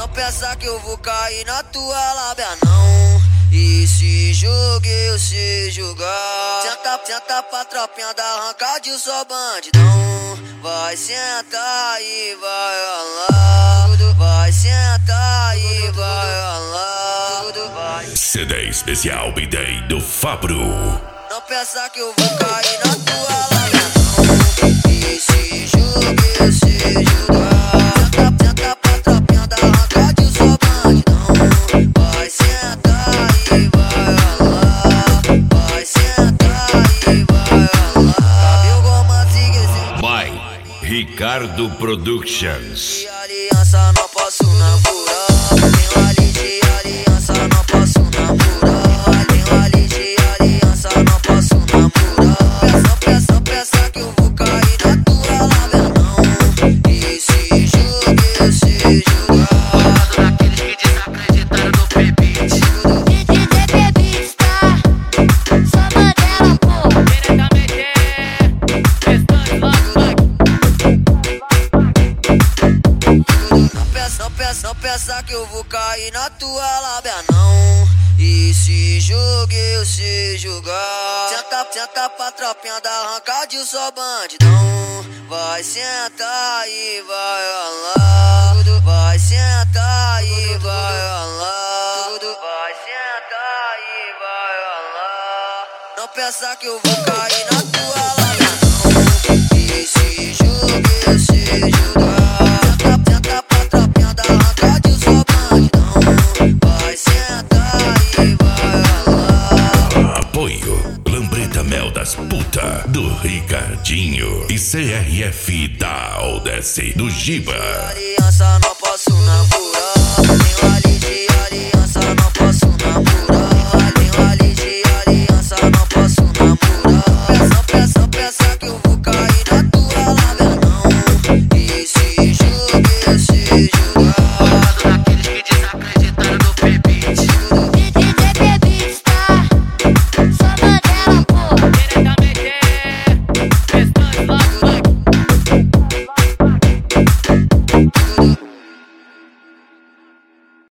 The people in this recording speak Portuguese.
Não pensa que eu vou cair na tua lábia, não. E se jogue, eu sei jogar. Senta pra tropinha da arranca de só bandidão. Vai sentar e vai ralar. Vai sentar e vai ralar. CD especial B-Day do Fabro. Não pensa que eu vou cair na tua lábia, não. E se jogue, eu sei jogar. Senta pra tropinha da arranca de só bandidão. Vai sentar e vai ralar. Vai sentar e vai ralar. Cabelo goma siga By Ricardo Productions. de aliança, não posso namorar. Tenho ali de aliança, não posso namorar. Tenho ali de aliança, não posso namorar. Pensa que eu vou cair na tua lábia, não. E se jogue, eu sei jogar. Daqueles que desacreditaram no P-Beat. DJ P-Beat, tá? Só Mandela, pô. Diretamente Restante Lock. Não pensa que eu vou cair na tua lábia, não. E se jogue, eu sei jogar. Senta pra tropinha da arranca de só bandidão. Vai sentar e vai ralar. Vai sentar e vai ralar. Vai sentar e vai ralar. Não pensa que eu vou cair na tua lábia, não. E se jogue, eu sei jogar. Senta pra tropinha da arranca de só bandidão. Vai sentar e vai ralar. Apoio Lambreta Mel das Puta do Ricardinho e CRF da Aldece do Giba. Aliança não